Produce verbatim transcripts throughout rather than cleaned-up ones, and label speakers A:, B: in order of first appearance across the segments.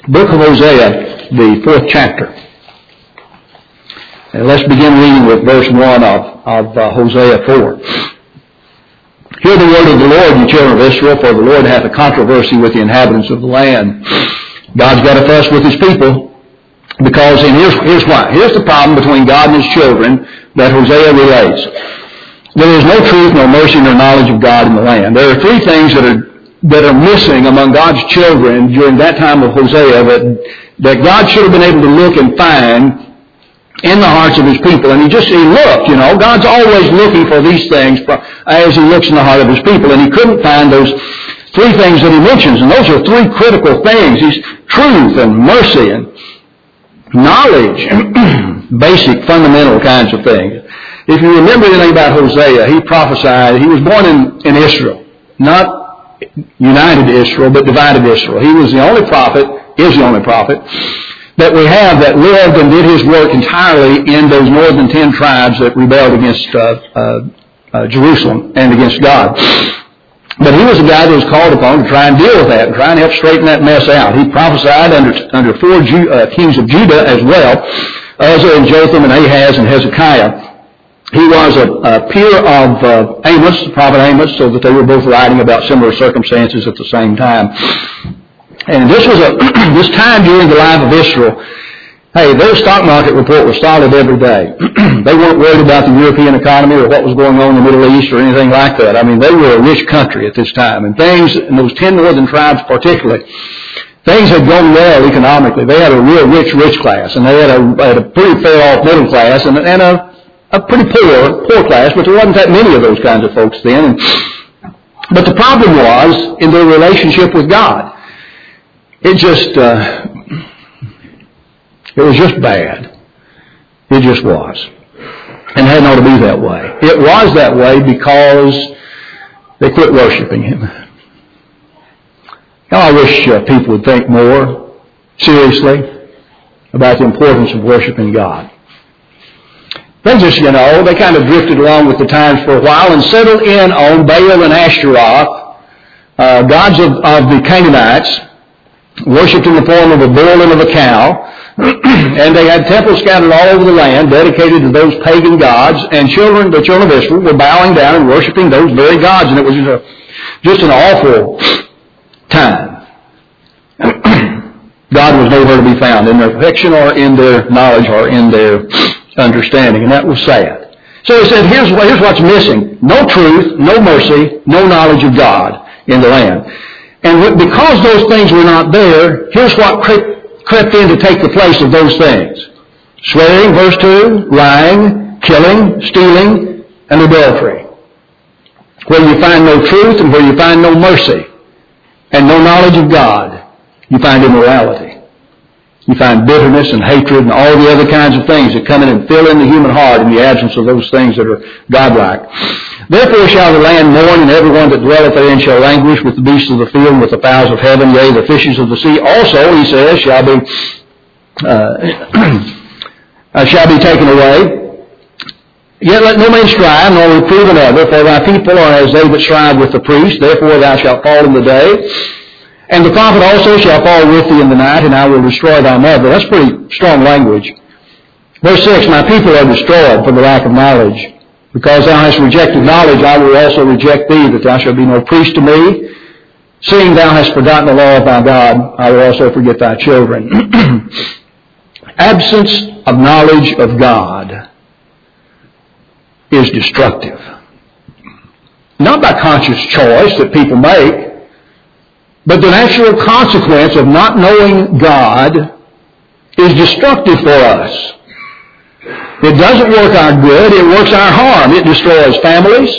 A: Book of Hosea, the fourth chapter. And let's begin reading with verse one of, of uh, Hosea four. Hear the word of the Lord, you children of Israel, for the Lord hath a controversy with the inhabitants of the land. God's got a fuss with his people, because, and here's, here's why. Here's the problem between God and his children that Hosea relates. There is no truth, no mercy, nor knowledge of God in the land. There are three things that are that are missing among God's children during that time of Hosea that, that God should have been able to look and find in the hearts of his people. And he just, he looked, you know, God's always looking for these things as he looks in the heart of his people. And he couldn't find those three things that he mentions. And those are three critical things. He's truth and mercy and knowledge, basic, fundamental kinds of things. If you remember anything about Hosea, he prophesied, he was born in, in Israel, not united Israel, but divided Israel. He was the only prophet, is the only prophet, that we have that lived and did his work entirely in those northern ten tribes that rebelled against uh, uh, uh, Jerusalem and against God. But he was a guy that was called upon to try and deal with that and try and help straighten that mess out. He prophesied under under four Ju- uh, kings of Judah as well, Uzzah and Jotham and Ahaz and Hezekiah. He was a, a peer of uh, Amos, the prophet Amos, so that they were both writing about similar circumstances at the same time. And this was a this time during the life of Israel. Hey, their stock market report was solid every day. They weren't worried about the European economy or what was going on in the Middle East or anything like that. I mean, they were a rich country at this time. And things, in those ten northern tribes particularly, things had gone well economically. They had a real rich, rich class. And they had a, had a pretty fair-off middle class and, and a, a pretty poor, poor class, but there wasn't that many of those kinds of folks then. And, but the problem was in their relationship with God. It just... Uh, It was just bad. It just was. And it hadn't ought to be that way. It was that way because they quit worshiping him. Now, I wish uh, people would think more seriously about the importance of worshiping God. They just, you know, they kind of drifted along with the times for a while and settled in on Baal and Ashtaroth, uh, gods of, of the Canaanites, worshipped in the form of a bull and of a cow. And they had temples scattered all over the land dedicated to those pagan gods, and children, the children of Israel, were bowing down and worshiping those very gods, and it was just, a, just an awful time. God was nowhere to be found in their perfection or in their knowledge or in their understanding, and that was sad. So he said, here's, here's what's missing. No truth, no mercy, no knowledge of God in the land. And because those things were not there, here's what crept in to take the place of those things. Swearing, verse two, lying, killing, stealing, and adultery. Where you find no truth and where you find no mercy and no knowledge of God, you find immorality. You find bitterness and hatred and all the other kinds of things that come in and fill in the human heart in the absence of those things that are godlike. Therefore shall the land mourn, and every one that dwelleth therein shall languish with the beasts of the field and with the fowls of heaven, yea, the fishes of the sea also, he says, shall be uh, shall be taken away. Yet let no man strive, nor reprove another, for thy people are as they that strive with the priest. Therefore thou shalt fall in the day, and the prophet also shall fall with thee in the night, and I will destroy thy mother. That's pretty strong language. Verse six, my people are destroyed for the lack of knowledge. Because thou hast rejected knowledge, I will also reject thee, that thou shalt be no priest to me. Seeing thou hast forgotten the law of thy God, I will also forget thy children. Absence of knowledge of God is destructive. Not by conscious choice that people make, but the natural consequence of not knowing God is destructive for us. It doesn't work our good, it works our harm. It destroys families.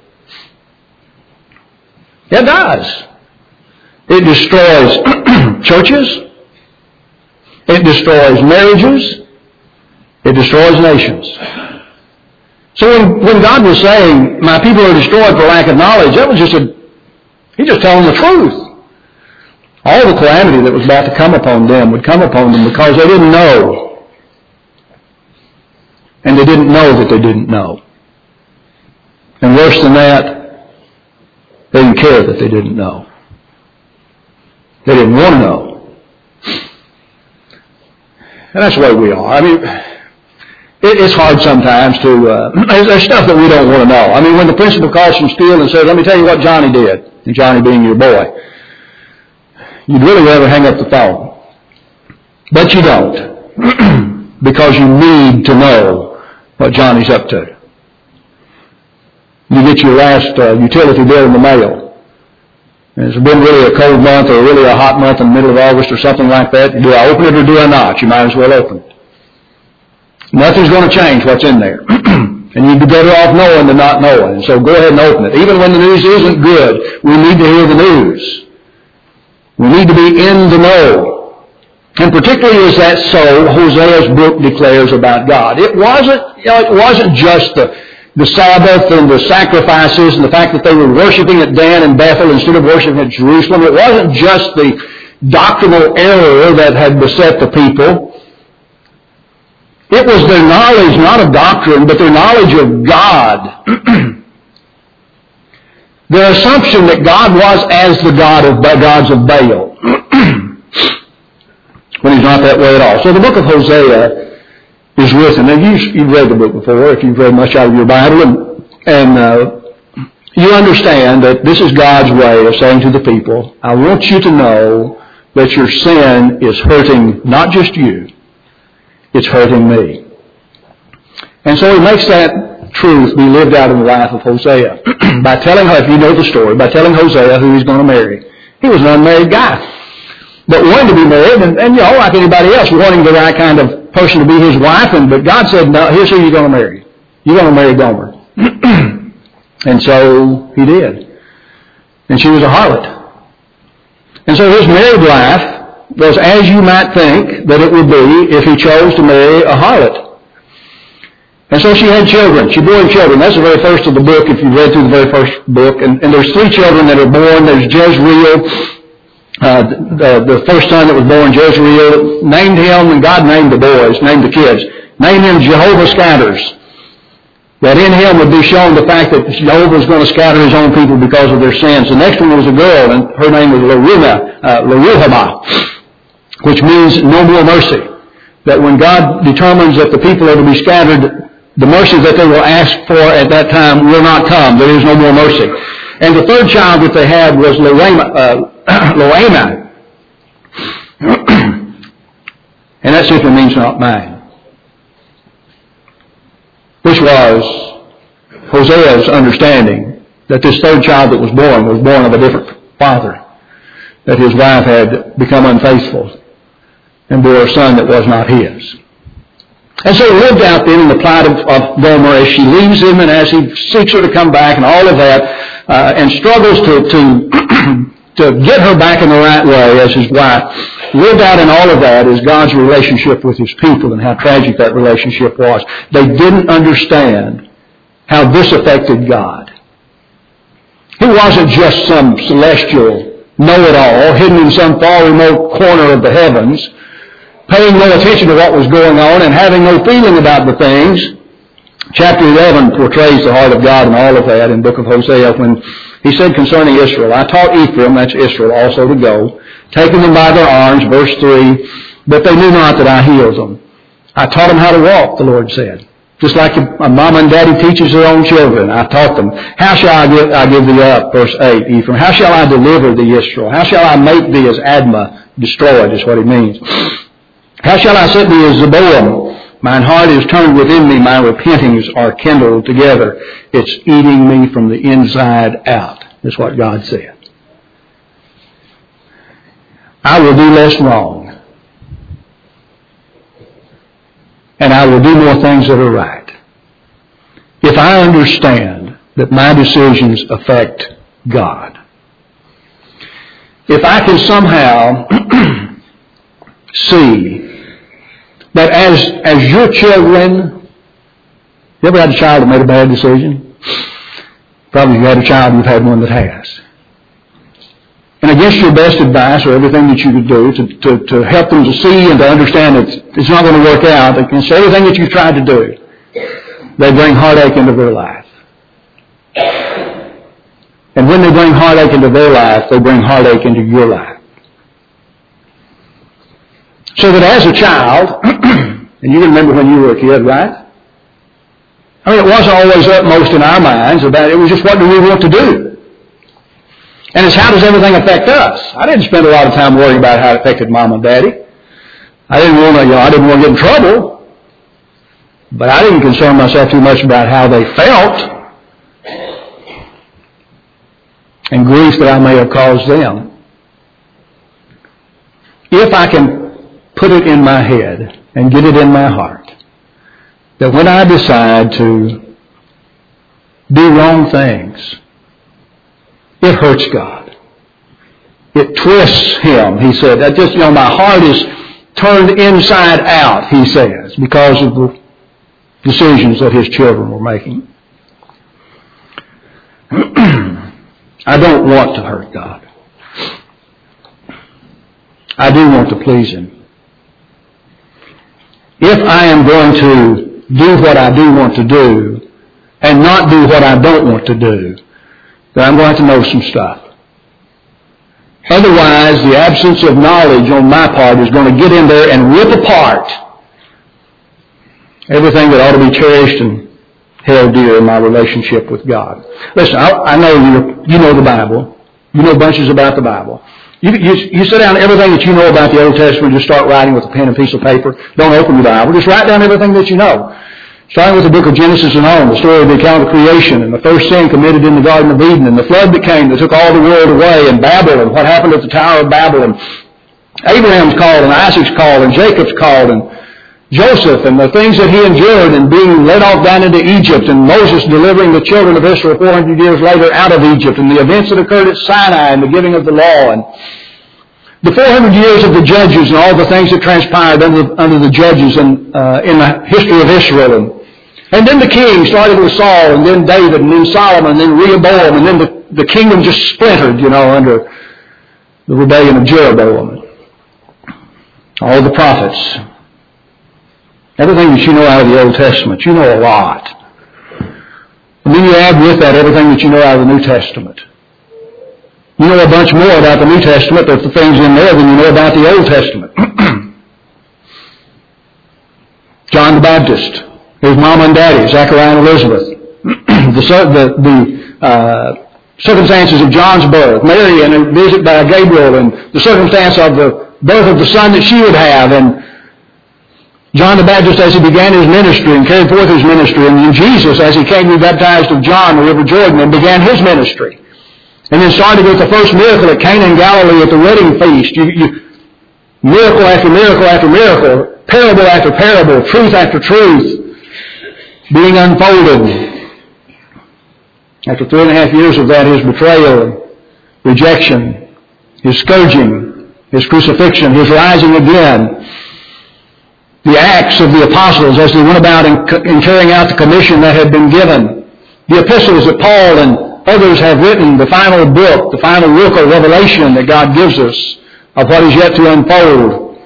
A: It does. It destroys churches. It destroys marriages. It destroys nations. So when, when God was saying, my people are destroyed for lack of knowledge, that was just a, he just telling the truth. All the calamity that was about to come upon them would come upon them because they didn't know. And they didn't know that they didn't know. And worse than that, they didn't care that they didn't know. They didn't want to know. And that's the way we are. I mean, it, it's hard sometimes to, uh, there's, there's stuff that we don't want to know. I mean, when the principal calls from school and says, let me tell you what Johnny did, and Johnny being your boy, you'd really rather hang up the phone. But you don't, because you need to know what Johnny's up to. You get your last uh, utility bill in the mail. And it's been really a cold month or really a hot month in the middle of August or something like that. Do I open it or do I not? You might as well open it. Nothing's going to change what's in there. And you'd be better off knowing than not knowing. So go ahead and open it. Even when the news isn't good, we need to hear the news. We need to be in the know. And particularly as that so, Hosea's book declares about God. It wasn't, you know, it wasn't just the The Sabbath and the sacrifices and the fact that they were worshiping at Dan and Bethel instead of worshiping at Jerusalem. It wasn't just the doctrinal error that had beset the people. It was their knowledge, not of doctrine, but their knowledge of God. Their assumption that God was as the God of gods of Baal. When he's not that way at all. So the book of Hosea is written. Now, you, you've read the book before, if you've read much out of your Bible, and, and uh, you understand that this is God's way of saying to the people, I want you to know that your sin is hurting not just you, it's hurting me. And so he makes that truth be lived out in the life of Hosea. By telling her, if you know the story, by telling Hosea who he's going to marry. He was an unmarried guy, but wanted to be married, and, and you know, like anybody else, wanting the right kind of person to be his wife, and but God said, no, here's who you're going to marry. You're going to marry Gomer. And so he did. And she was a harlot. And so his married life was as you might think that it would be if he chose to marry a harlot. And so she had children. She bore children. That's the very first of the book, if you read through the very first book. And, and there's three children that are born. There's Jezreel. Uh, the, the first son that was born, Jezreel, named him, and God named the boys, named the kids, named him Jehovah Scatters. That in him would be shown the fact that Jehovah was going to scatter his own people because of their sins. The next one was a girl, and her name was Leruhamah, uh, Leruhamah, which means no more mercy. That when God determines that the people are to be scattered, the mercy that they will ask for at that time will not come. There is no more mercy. And the third child that they had was Loamah, uh, Loamah. And that simply means not mine. Which was Hosea's understanding that this third child that was born was born of a different father. That his wife had become unfaithful and bore a son that was not his. And so he lived out then in the plight of, of Gomer as she leaves him and as he seeks her to come back and all of that, uh, and struggles to, to, to get her back in the right way as his wife. Lived out in all of that is God's relationship with his people and how tragic that relationship was. They didn't understand how this affected God. He wasn't just some celestial know-it-all hidden in some far remote corner of the heavens, paying no attention to what was going on and having no feeling about the things. Chapter eleven portrays the heart of God and all of that in the book of Hosea when he said concerning Israel, I taught Ephraim, that's Israel, also to go, taking them by their arms, verse three, but they knew not that I healed them. I taught them how to walk, the Lord said. Just like a mom and daddy teaches their own children. I taught them. How shall I give, I give thee up, verse eight, Ephraim? How shall I deliver thee, Israel? How shall I make thee as Admah destroyed, is what he means. How shall I set thee as Zeboam? Mine heart is turned within me, my repentings are kindled together. It's eating me from the inside out, is what God said. I will do less wrong. And I will do more things that are right. If I understand that my decisions affect God. If I can somehow see that as, as your children, you ever had a child that made a bad decision? Probably if you had a child, you've had one that has. And against your best advice or everything that you could do to, to, to help them to see and to understand that it's not going to work out, against everything that you've tried to do, they bring heartache into their life. And when they bring heartache into their life, they bring heartache into your life. So that as a child, and you remember when you were a kid, right? I mean, it wasn't always upmost in our minds about it. It was just what do we want to do? And it's how does everything affect us? I didn't spend a lot of time worrying about how it affected Mom and Daddy. I didn't want to, you know, I didn't want to get in trouble. But I didn't concern myself too much about how they felt and grief that I may have caused them. If I can put it in my head and get it in my heart that when I decide to do wrong things, it hurts God. It twists Him. He said, that just, you know, my heart is turned inside out, He says, because of the decisions that His children were making. I don't want to hurt God. I do want to please Him. If I am going to do what I do want to do and not do what I don't want to do, then I'm going to have to know some stuff. Otherwise, the absence of knowledge on my part is going to get in there and rip apart everything that ought to be cherished and held dear in my relationship with God. Listen, I, I know you you know the Bible. You know bunches about the Bible. You, you, you sit down everything that you know about the Old Testament, just start writing with a pen and piece of paper. Don't open your Bible. Just write down everything that you know. Starting with the book of Genesis and on, the story of the account of creation, and the first sin committed in the Garden of Eden, and the flood that came that took all the world away, and Babel, and what happened at the Tower of Babel, and Abraham's called, and Isaac's called, and Jacob's called, and Joseph, and the things that he endured, and being led off down into Egypt, and Moses delivering the children of Israel four hundred years later out of Egypt, and the events that occurred at Sinai, and the giving of the law, and the four hundred years of the judges, and all the things that transpired under, under the judges and uh, in the history of Israel, and, and then the king, starting with Saul, and then David, and then Solomon, and then Rehoboam, and then the, the kingdom just splintered, you know, under the rebellion of Jeroboam. All the prophets. Everything that you know out of the Old Testament, you know a lot. And then you add with that everything that you know out of the New Testament. You know a bunch more about the New Testament, there's the things in there, than you know about the Old Testament. John the Baptist, his mom and daddy, Zechariah and Elizabeth. the the, the uh, circumstances of John's birth, Mary and a visit by Gabriel, and the circumstance of the birth of the son that she would have, and John the Baptist as he began his ministry and carried forth his ministry, and then Jesus as he came to be baptized of John, the River Jordan, and began his ministry. And then started with the first miracle at Cana in Galilee at the wedding feast. You, you, miracle after miracle after miracle, parable after parable, truth after truth, being unfolded. After three and a half years of that, his betrayal, rejection, his scourging, his crucifixion, his rising again, the acts of the apostles as they went about in, in carrying out the commission that had been given, the epistles that Paul and others have written, the final book, the final book of Revelation that God gives us of what is yet to unfold.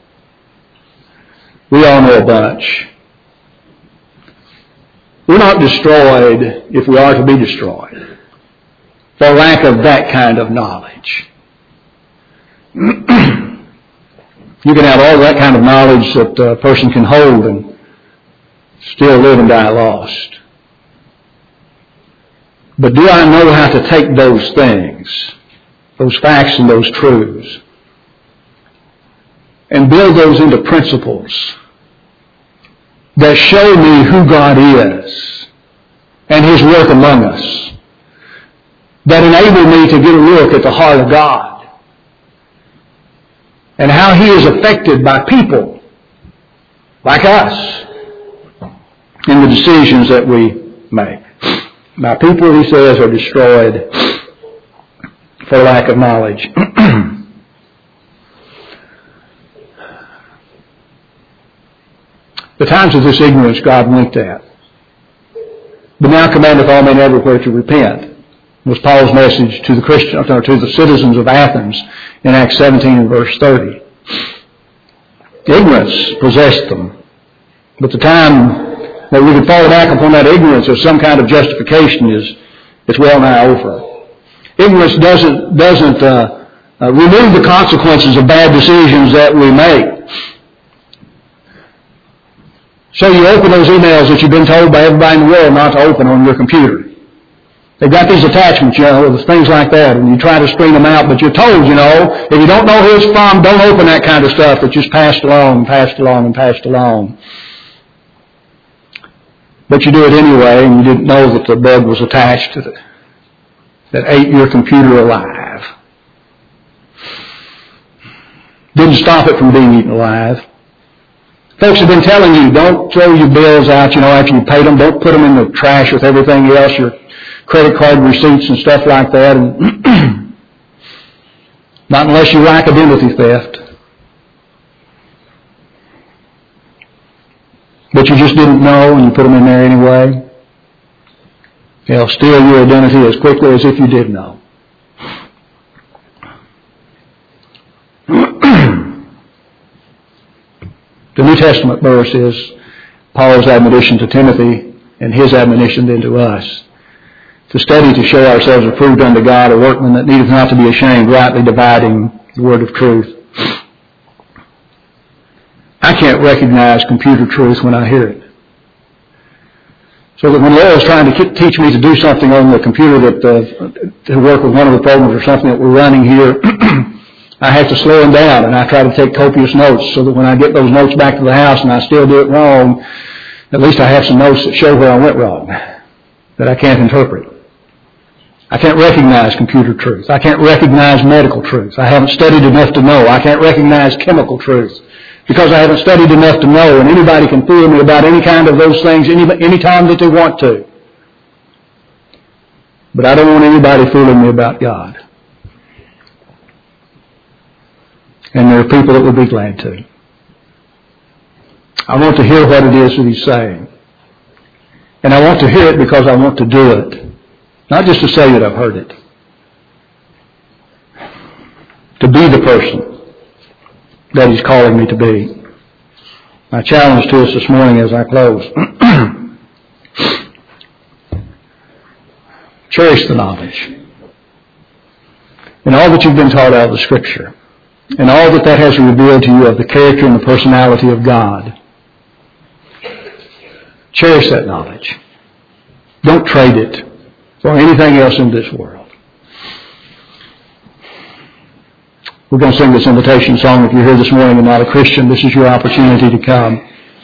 A: We all know a bunch. We're not destroyed if we are to be destroyed for lack of that kind of knowledge. You can have all that kind of knowledge that a person can hold and still live and die lost. But do I know how to take those things, those facts and those truths, and build those into principles that show me who God is and His work among us, that enable me to get a look at the heart of God and how He is affected by people like us in the decisions that we make. My people, he says, are destroyed for lack of knowledge. The times of this ignorance God winked at. But now commandeth all men everywhere to repent, was Paul's message to the Christians, or to the citizens of Athens in Acts seventeen and verse thirty. Ignorance possessed them. But the time that we could fall back upon that ignorance as some kind of justification is, is well nigh over. Ignorance doesn't, doesn't uh, uh, remove the consequences of bad decisions that we make. So you open those emails that you've been told by everybody in the world not to open on your computer. They've got these attachments, you know, things like that, and you try to screen them out, but you're told, you know, if you don't know who it's from, don't open that kind of stuff. It's just passed along and passed along and passed along. But you do it anyway, and you didn't know that the bug was attached to it that ate your computer alive. Didn't stop it from being eaten alive. Folks have been telling you, don't throw your bills out, you know, after you paid them. Don't put them in the trash with everything else, your credit card receipts and stuff like that. And not unless you like identity theft. But you just didn't know and you put them in there anyway. They'll steal your identity as quickly as if you did know. The New Testament verse is Paul's admonition to Timothy and his admonition then to us. To study to show ourselves approved unto God, a workman that needeth not to be ashamed, rightly dividing the word of truth. I can't recognize computer truth when I hear it. So that when Laura's trying to teach me to do something on the computer, that uh, to work with one of the programs or something that we're running here, I have to slow them down, and I try to take copious notes so that when I get those notes back to the house and I still do it wrong, at least I have some notes that show where I went wrong, that I can't interpret. I can't recognize computer truth. I can't recognize medical truth. I haven't studied enough to know. I can't recognize chemical truth because I haven't studied enough to know, and anybody can fool me about any kind of those things any, any time that they want to. But I don't want anybody fooling me about God. And there are people that would be glad to. I want to hear what it is that he's saying. And I want to hear it because I want to do it. Not just to say that I've heard it. To be the person that he's calling me to be. My challenge to us this morning as I close. Cherish the knowledge. And all that you've been taught out of the Scripture. And all that that has revealed to you of the character and the personality of God. Cherish that knowledge. Don't trade it for anything else in this world. We're going to sing this invitation song. If you're here this morning and not a Christian, this is your opportunity to come.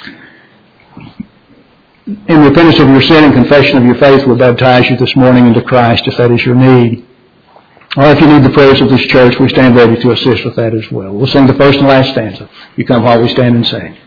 A: In repentance of your sin and confession of your faith, we'll baptize you this morning into Christ if that is your need. Or if you need the prayers of this church, we stand ready to assist with that as well. We'll sing the first and last stanza. You come while we stand and sing.